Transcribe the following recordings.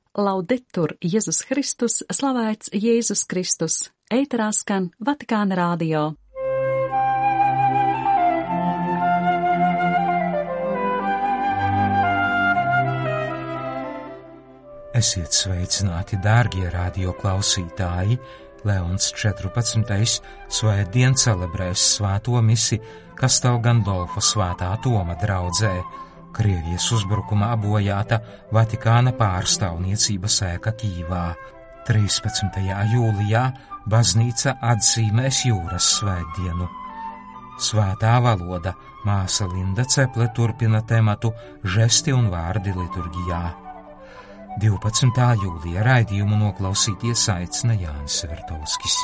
Laudetur Jēzus Kristus, slavēts Jēzus Kristus, ēterā skan Vatikāna radio. Esiet sveicināti, dārgie radio klausītāji! Leons 14. svētdien celebrēs svēto misi Castel Gandolfo svētā Toma draudzē. Krievijas uzbrukumā bojāta Vatikāna pārstāvniecības ēka Kijivā. 13. jūlijā baznīca atzīmēs jūras svētdienu. Svētā valoda māsa Linda Ceple turpina tematu žesti un vārdi liturģijā. 12. jūlija raidījumu noklausīties aicina Jānis Vertovskis.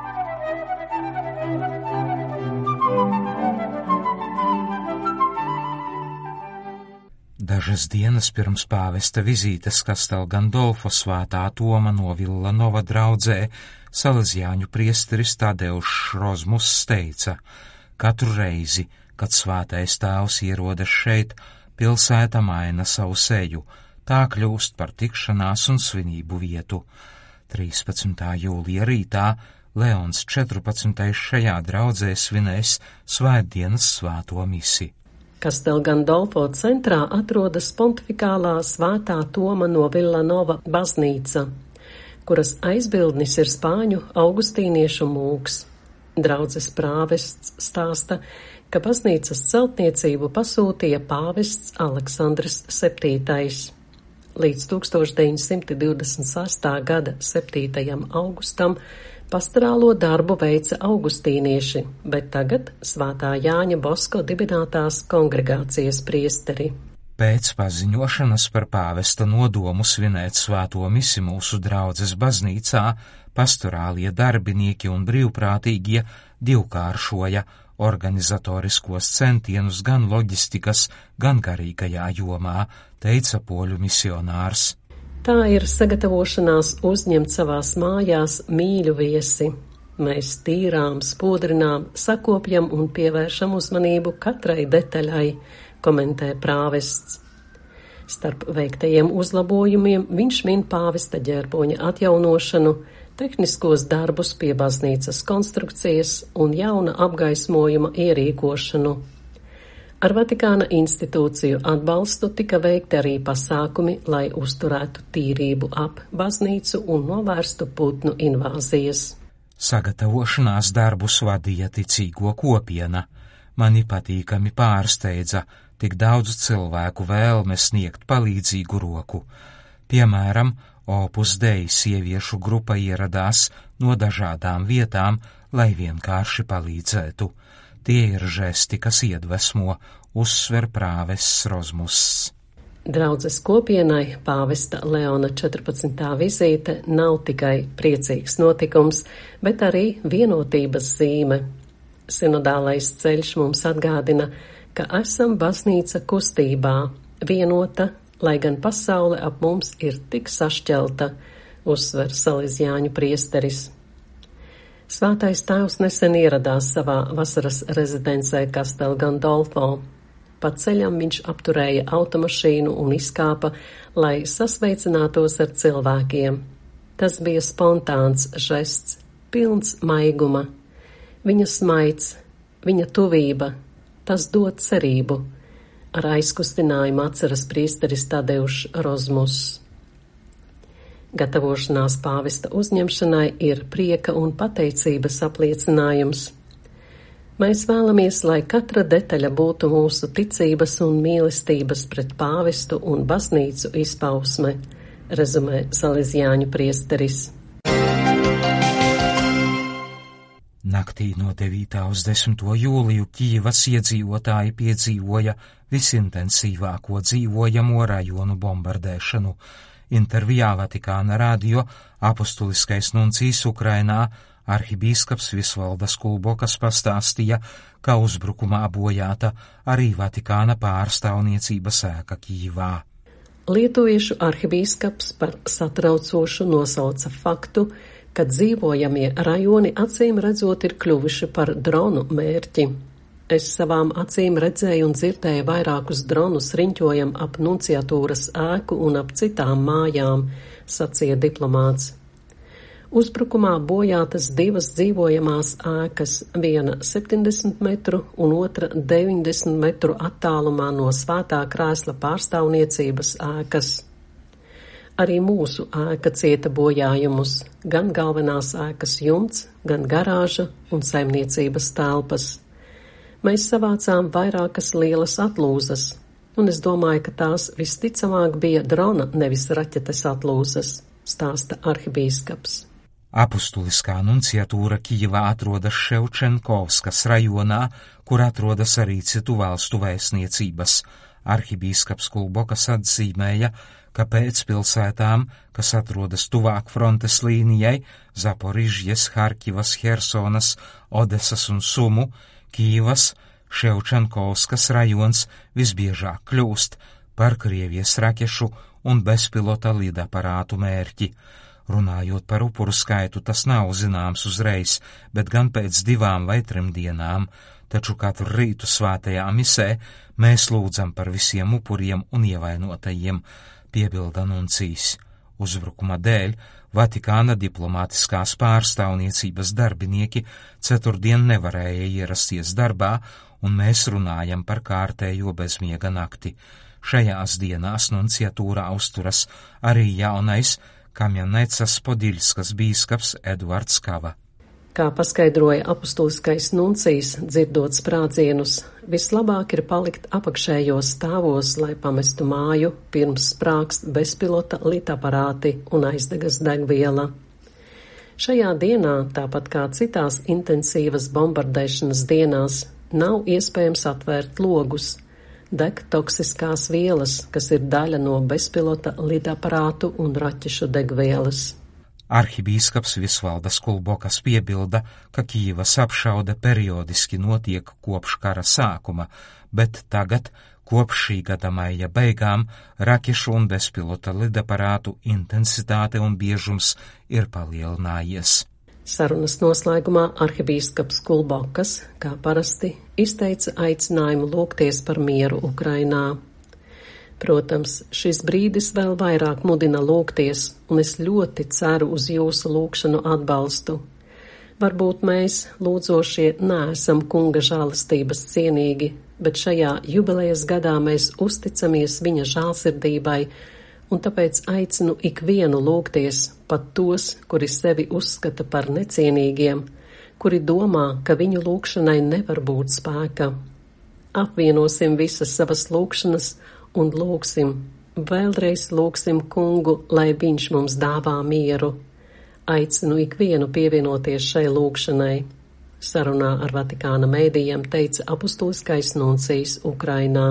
Dažas dienas pirms pāvesta vizītes Castel Gandolfo svētā Toma no Villanova draudzē salesiāņu priesteris Tadeušs Rozmus teica: katru reizi, kad svētais tēvs ierodas šeit, pilsēta maina savu seju, tā kļūst par tikšanās un svinību vietu. 13. jūlija rītā Leons 14. šajā draudzē svinēs svētdienas svēto misi. Castel Gandolfo centrā atrodas pontifikālā svētā Toma no Villanova baznīca, kuras aizbildnis ir spāņu augustīniešu mūks. Draudzes prāvests stāsta, ka baznīcas celtniecību pasūtīja pāvests Aleksandrs VII. Līdz 1928. gada 7. augustam pastorālo darbu veica augustīnieši, bet tagad Svētā Jāņa Bosko dibinātās kongregācijas priesteri. Pēc paziņošanas par pāvesta nodomu svinēt svēto misi mūsu draudzes baznīcā, pastorālie darbinieki un brīvprātīgie divkāršoja organizatoriskos centienus gan loģistikas, gan garīgajā jomā, teica poļu misionārs. Tā ir sagatavošanās uzņemt savās mājās mīļu viesi. Mēs tīrām, spodrinām, sakopjam un pievēršam uzmanību katrai detaļai, komentē prāvests. Starp veiktajiem uzlabojumiem viņš min pāvesta ģerboņa atjaunošanu, tehniskos darbus pie baznīcas konstrukcijas un jauna apgaismojuma ierīkošanu. Ar Vatikāna institūciju atbalstu tika veikti arī pasākumi, lai uzturētu tīrību ap baznīcu un novērstu putnu invāzijas. Sagatavošanās darbus vadīja ticīgo kopiena. Mani patīkami pārsteidza tik daudz cilvēku vēlme sniegt palīdzīgu roku. Piemēram, Opus Dei sieviešu grupa ieradās no dažādām vietām, lai vienkārši palīdzētu. Tie ir žesti, kas iedvesmo, uzsver prāvests Rozmuss. Draudzes kopienai pāvesta Leona 14. vizīte nav tikai priecīgs notikums, bet arī vienotības zīme. Sinodālais ceļš mums atgādina, ka esam baznīca kustībā, vienota, lai gan pasaule ap mums ir tik sašķelta, uzsver salesiāņu priesteris. Svētais tēvs nesen ieradās savā vasaras rezidencē Castel Gandolfo. Pa ceļam viņš apturēja automašīnu un izkāpa, lai sasveicinātos ar cilvēkiem. Tas bija spontāns žests, pilns maiguma. Viņa smaids, viņa tuvība, tas dod cerību. Ar aizkustinājumu atceras priesteris Tadeušs Rozmus. Gatavošanās pāvesta uzņemšanai ir prieka un pateicības apliecinājums. Mēs vēlamies, lai katra detaļa būtu mūsu ticības un mīlestības pret pāvestu un baznīcu izpausme, rezumē salesiāņu priesteris. Naktī no 9. uz 10. jūliju Kijivas iedzīvotāji piedzīvoja visintensīvāko dzīvojamo rajonu bombardēšanu. Intervijā Vatikāna radio apostuliskais nuncijs Ukrainā arhibīskaps Visvaldas Kulbokas pastāstīja, ka uzbrukumā bojāta arī Vatikāna pārstāvniecības ēka Kijivā. Lietuviešu arhibīskaps par satraucošu nosauca faktu, ka dzīvojamie rajoni acīm redzot ir kļuvuši par dronu mērķi. Es savām acīm redzēju un dzirdēju vairākus dronus riņķojam ap nunciatūras ēku un ap citām mājām, sacīja diplomāts. Uzbrukumā bojātas 2 dzīvojamās ēkas, viena 70 metru un otra 90 metru attālumā no Svētā Krēsla pārstāvniecības ēkas. Arī mūsu ēka cieta bojājumus, gan galvenās ēkas jumts, gan garāža un saimniecības telpas. Mēs savācām vairākas lielas atlūzas, un es domāju, ka tās visticamāk bija drona, nevis raķetes atlūzas, stāsta arhibīskaps. Apustuliskā nunciatūra Kijevā atrodas Ševčenkovskas rajonā, kur atrodas arī citu valstu vēstniecības. Arhibīskaps Kulbokas atzīmēja, ka pēc pilsētām, kas atrodas tuvāk frontes līnijai, Zaporižjes, Harkivas, Hersonas, Odesas un Sumu, Kijevas, Ševčenkovskas rajons visbiežāk kļūst par Krievijas raķešu un bezpilota lidaparātu mērķi. Runājot par upuru skaitu, tas nav zināms uzreiz, bet gan pēc 2 vai 3 dienām, taču katru rītu svētajā misē mēs lūdzam par visiem upuriem un ievainotajiem, piebilda nuncijs. Uzbrukuma dēļ Vatikāna diplomātiskās pārstāvniecības darbinieki ceturtdien nevarēja ierasties darbā, un mēs runājam par kārtējo bezmiega nakti. Šajās dienās nunciatūrā uzturas arī jaunais Kamjanecas Podiļskas bīskaps Eduards Kava. Kā paskaidroja apustuliskais nuncijs, dzirdot sprādzienus, vislabāk ir palikt apakšējos stāvos, lai pamestu māju, pirms sprākst bezpilota lidaparāti un aizdegas degviela. Šajā dienā, tāpat kā citās intensīvas bombardēšanas dienās, nav iespējams atvērt logus. Deg toksiskās vielas, kas ir daļa no bezpilota lidaparātu un raķešu degvielas. Arhibīskaps Visvaldas Kulbokas piebilda, ka Kijevas apšaude periodiski notiek kopš kara sākuma, bet tagad, kopš šī gada maija beigām, raķešu un bezpilota lidaparātu intensitāte un biežums ir palielinājies. Sarunas noslēgumā arhibīskaps Kulbokas, kā parasti, izteica aicinājumu lūgties par mieru Ukrainā. Protams, šis brīdis vēl vairāk mudina lūgties, un es ļoti ceru uz jūsu lūgšanu atbalstu. Varbūt mēs, lūdzošie, neesam kunga žēlastības cienīgi, bet šajā jubilejas gadā mēs uzticamies viņa žēlsirdībai, un tāpēc aicinu ikvienu lūgties, pat tos, kuri sevi uzskata par necienīgiem, kuri domā, ka viņu lūgšanai nevar būt spēka. Apvienosim visas savas lūgšanas un lūgsim, vēlreiz lūgsim kungu, lai viņš mums dāvā mieru. Aicinu ikvienu pievienoties šai lūgšanai. Sarunā ar Vatikāna mēdījiem teica apustuliskais nuncijs Ukrainā.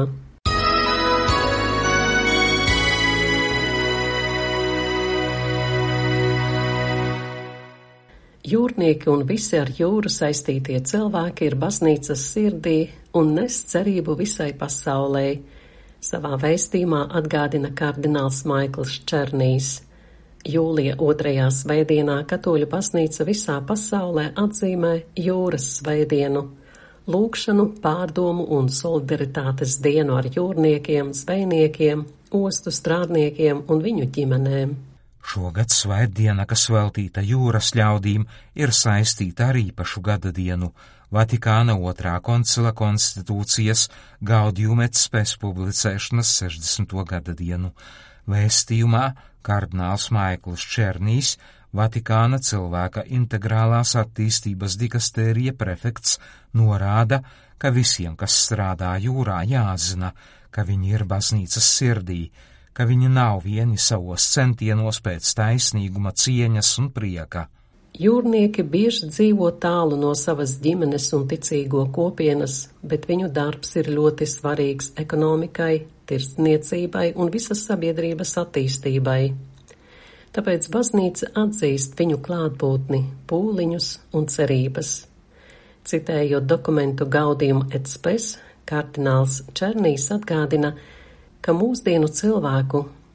Jūrnieki un visi ar jūru saistītie cilvēki ir baznīcas sirdī un nes cerību visai pasaulē. Savā vēstījumā atgādina kardināls Maikls Černijs. Jūlija 2. svētdienā katoļu baznīca visā pasaulē atzīmē jūras svētdienu, lūgšanu, pārdomu un solidaritātes dienu ar jūrniekiem, zvejniekiem, ostu strādniekiem un viņu ģimenēm. Šogad svētdiena, kas veltīta jūras ļaudīm, ir saistīta ar īpašu gada dienu, Vatikāna 2. koncila konstitūcijas Gaudium et Spes publicēšanas 60. gada dienu. Vēstījumā kardināls Maikls Černijs, Vatikāna cilvēka integrālās attīstības dikastērija prefekts, norāda, ka visiem, kas strādā jūrā, jāzina, ka viņi ir baznīcas sirdī, ka viņi nav vieni savos centienos pēc taisnīguma, cieņas un prieka. Jūrnieki bieži dzīvo tālu no savas ģimenes un ticīgo kopienas, bet viņu darbs ir ļoti svarīgs ekonomikai, tirdzniecībai un visas sabiedrības attīstībai. Tāpēc baznīca atzīst viņu klātbūtni, pūliņus un cerības. Citējot dokumentu Gaudium et Spes, kardināls Černijs atgādina, ka mūsdienu cilvēku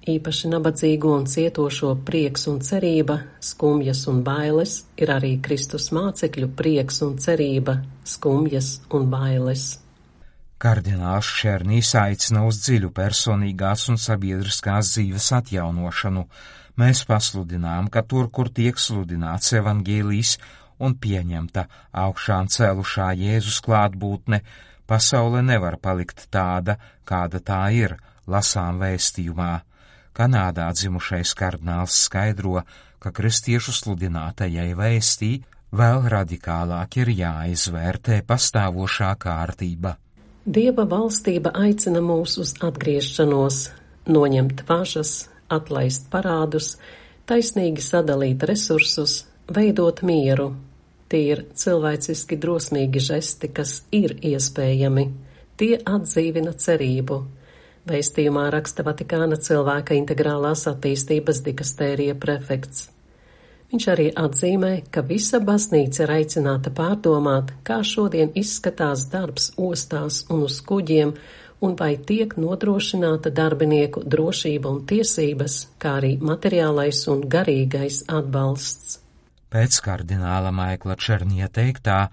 Īpaši nabadzīgo un cietošo prieks un cerība, skumjas un bailes, ir arī Kristus mācekļu prieks un cerība, skumjas un bailes. Kardināls Černīs aicina uz dziļu personīgās un sabiedriskās dzīves atjaunošanu. Mēs pasludinām, ka tur, kur tiek sludināts evaņģēlijs un pieņemta augšām cēlušā Jēzus klātbūtne, pasaule nevar palikt tāda, kāda tā ir, lasām vēstījumā. Kanādā dzimušais kardināls skaidro, ka kristiešu sludinātajai vēstī vēl radikālāk ir jāizvērtē pastāvošā kārtība. Dieva valstība aicina mūs uz atgriešanos, noņemt važas, atlaist parādus, taisnīgi sadalīt resursus, veidot mieru. Tie ir cilvēciski drosmīgi žesti, kas ir iespējami. Tie atdzīvina cerību. Vēstījumā raksta Vatikāna cilvēka integrālās attīstības dikastērija prefekts. Viņš arī atzīmē, ka visa baznīca ir aicināta pārdomāt, kā šodien izskatās darbs ostās un uz kuģiem, un vai tiek nodrošināta darbinieku drošība un tiesības, kā arī materiālais un garīgais atbalsts. Pēc kardināla Maikla Černija teiktā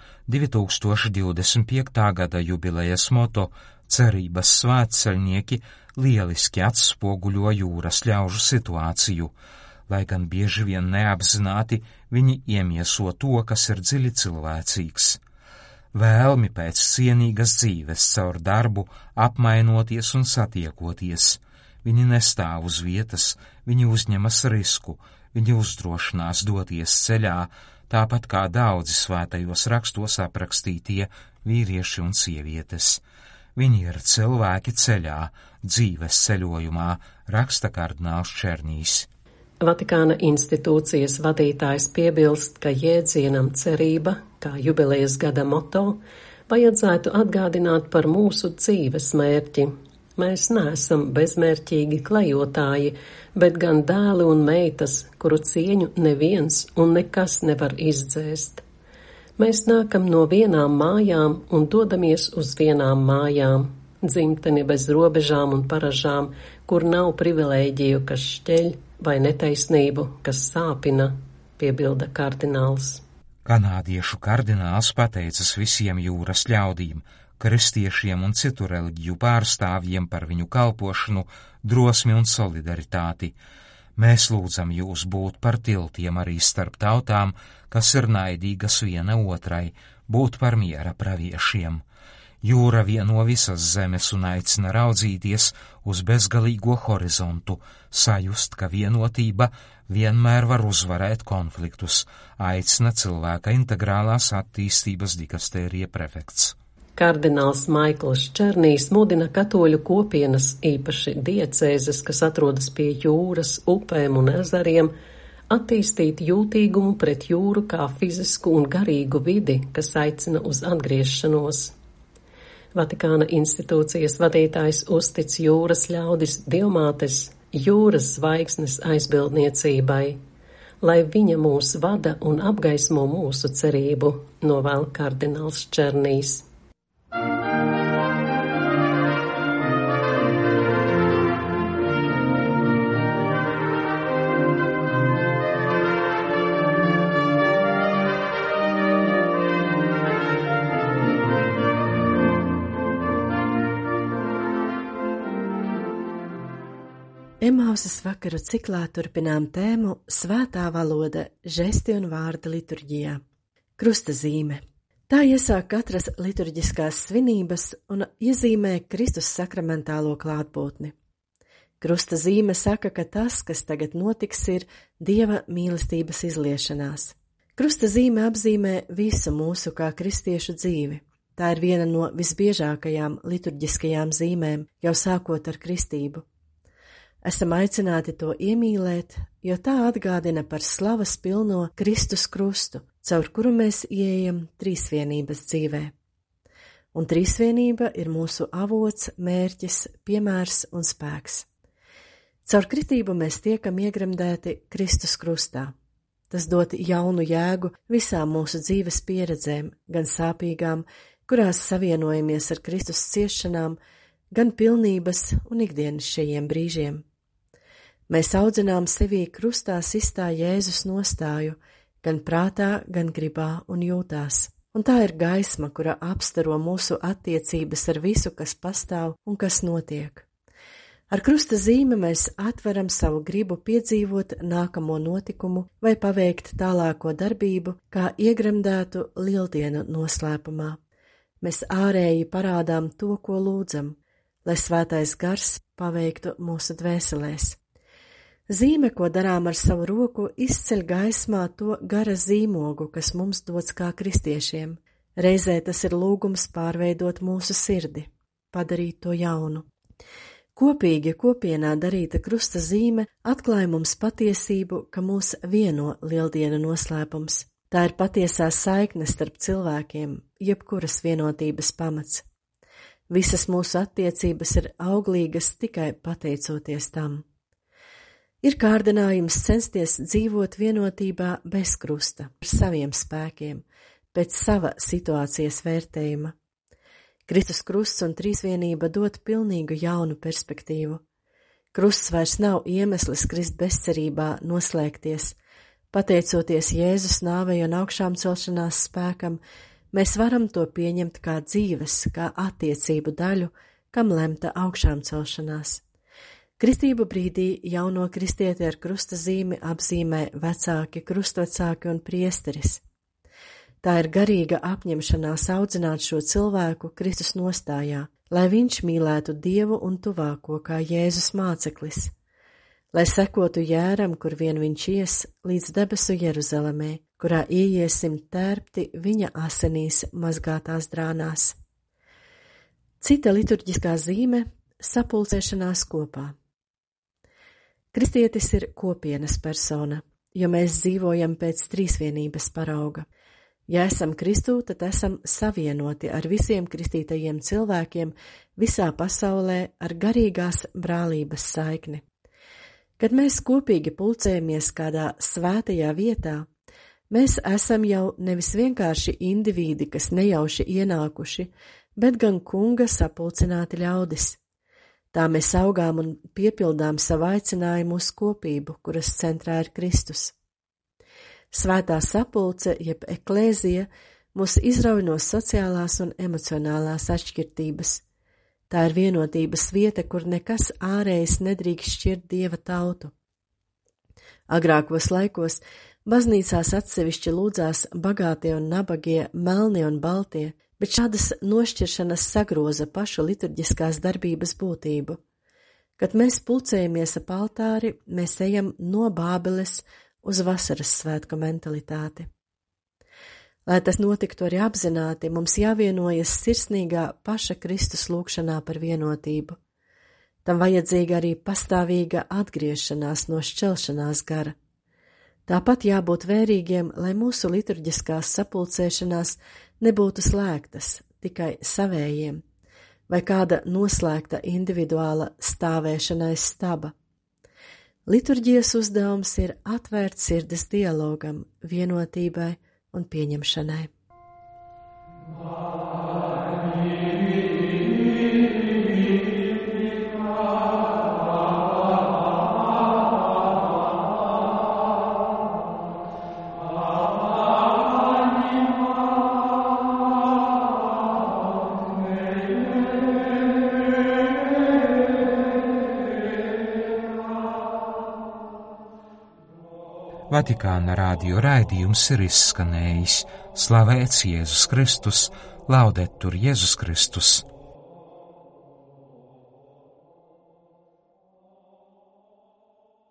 2025. gada jubilejas moto Cerības svētceļnieki lieliski atspoguļo jūras ļaužu situāciju, lai gan bieži vien neapzināti viņi iemieso to, kas ir dziļi cilvēcīgs. Vēlmi pēc cienīgas dzīves caur darbu, apmainoties un satiekoties. Viņi nestāv uz vietas, viņi uzņemas risku, viņi uzdrošinās doties ceļā, tāpat kā daudzi svētajos rakstos aprakstītie vīrieši un sievietes. Viņi ir cilvēki ceļā, dzīves ceļojumā, raksta kardināls Černīs. Vatikāna institūcijas vadītājs piebilst, ka jēdzienam cerība, kā jubilejas gada moto, vajadzētu atgādināt par mūsu dzīves mērķi. Mēs neesam bezmērķīgi klejotāji, bet gan dēli un meitas, kuru cieņu neviens un nekas nevar izdzēst. Mēs nākam no vienām mājām un dodamies uz vienām mājām, dzimteni bez robežām un paražām, kur nav privilēģiju, kas šķeļ, vai netaisnību, kas sāpina, piebilda kardināls. Kanādiešu kardināls pateicas visiem jūras ļaudīm, kristiešiem un citu reliģiju pārstāvjiem par viņu kalpošanu, drosmi un solidaritāti. Mēs lūdzam jūs būt par tiltiem arī starp tautām, kas ir naidīgas viena otrai, būt par miera praviešiem. Jūra vieno visas zemes un aicina raudzīties uz bezgalīgo horizontu, sajust, ka vienotība vienmēr var uzvarēt konfliktus, aicina cilvēka integrālās attīstības dikastērija prefekts. Kardināls Maikls Černīs mudina katoļu kopienas, īpaši diecēzes, kas atrodas pie jūras, upēm un ezeriem, attīstīt jūtīgumu pret jūru kā fizisku un garīgu vidi, kas aicina uz atgriešanos. Vatikāna institūcijas vadītājs uztic jūras ļaudis Dievmātes jūras zvaigznes aizbildniecībai, lai viņa mūs vada un apgaismo mūsu cerību, novēl kardināls Černīs. Emausas vakaru ciklā turpinām tēmu Svētā valoda, žesti un vārdi liturģijā. Krusta zīme. Tā iesāk katras liturģiskās svinības un iezīmē Kristus sakramentālo klātbūtni. Krusta zīme saka, ka tas, kas tagad notiks, ir Dieva mīlestības izliešanās. Krusta zīme apzīmē visu mūsu kā kristiešu dzīvi. Tā ir viena no visbiežākajām liturģiskajām zīmēm, jau sākot ar kristību. Esam aicināti to iemīlēt, jo tā atgādina par slavas pilno Kristus krustu, caur kuru mēs ieejam trīsvienības dzīvē. Un trīsvienība ir mūsu avots, mērķis, piemērs un spēks. Caur kritību mēs tiekam iegremdēti Kristus krustā. Tas dod jaunu jēgu visām mūsu dzīves pieredzēm, gan sāpīgām, kurās savienojamies ar Kristus ciešanām, gan pilnības un ikdienas šajiem brīžiem. Mēs audzinām sevī krustā sistā Jēzus nostāju, gan prātā, gan gribā un jūtās. Un tā ir gaisma, kura apstaro mūsu attiecības ar visu, kas pastāv un kas notiek. Ar krusta zīmi mēs atveram savu gribu piedzīvot nākamo notikumu vai paveikt tālāko darbību, kā iegremdētu lieldienu noslēpumā. Mēs ārēji parādām to, ko lūdzam, lai svētais gars paveiktu mūsu dvēselēs. Zīme, ko darām ar savu roku, izceļ gaismā to gara zīmogu, kas mums dots kā kristiešiem. Reizē tas ir lūgums pārveidot mūsu sirdi, padarīt to jaunu. Kopīgi kopienā darīta krusta zīme atklāja mums patiesību, ka mūs vieno lieldienu noslēpums. Tā ir patiesā saikne starp cilvēkiem, jebkuras vienotības pamats. Visas mūsu attiecības ir auglīgas tikai pateicoties tam. Ir kārdinājums censties dzīvot vienotībā bez krusta, ar saviem spēkiem, pēc sava situācijas vērtējuma. Kristus krusts un trīsvienība dod pilnīgu jaunu perspektīvu. Krusts vairs nav iemesls krist bezcerībā noslēgties. Pateicoties Jēzus nāvei un augšām celšanās spēkam, mēs varam to pieņemt kā dzīves, kā attiecību daļu, kam lemta augšām celšanās. Kristību brīdī jauno kristieti ar krusta zīmi apzīmē vecāki, krustvecāki un priesteris. Tā ir garīga apņemšanās audzināt šo cilvēku Kristus nostājā, lai viņš mīlētu Dievu un tuvāko kā Jēzus māceklis, lai sekotu jēram, kur vien viņš ies, līdz debesu Jeruzalemē, kurā ieiesim tērpti viņa asinīs mazgātās drānās. Cita liturģiskā zīme – sapulcēšanās kopā. Kristietis ir kopienas persona, jo mēs dzīvojam pēc trīsvienības parauga. Ja esam Kristū, tad esam savienoti ar visiem kristītajiem cilvēkiem visā pasaulē ar garīgās brālības saikni. Kad mēs kopīgi pulcējamies kādā svētajā vietā, mēs esam jau nevis vienkārši indivīdi, kas nejauši ienākuši, bet gan kunga sapulcināti ļaudis. Tā mēs augām un piepildām savu aicinājumu uz kopību, kuras centrā ir Kristus. Svētā sapulce, jeb eklēzija, mūs izrauj no sociālās un emocionālās atšķirtības. Tā ir vienotības vieta, kur nekas ārējs nedrīkst šķirt Dieva tautu. Agrākos laikos baznīcās atsevišķi lūdzās bagātie un nabagie, melnie un baltie, bet šādas nošķiršanas sagroza pašu liturģiskās darbības būtību. Kad mēs pulcējamies ap altāri, mēs ejam no Bābeles uz vasaras svētku mentalitāti. Lai tas notiktu arī apzināti, mums jāvienojas sirsnīgā paša Kristus lūgšanā par vienotību. Tam vajadzīga arī pastāvīga atgriešanās no šķelšanās gara. Tāpat jābūt vērīgiem, lai mūsu liturģiskās sapulcēšanās nebūtu slēgtas tikai savējiem, vai kāda noslēgta individuāla stāvēšana aiz staba. Liturģijas uzdevums ir atvērt sirdes dialogam, vienotībai un pieņemšanai. Vatikāna radio raidījums ir izskanējis. Slavēts Jēzus Kristus, laudetur Jēzus Kristus.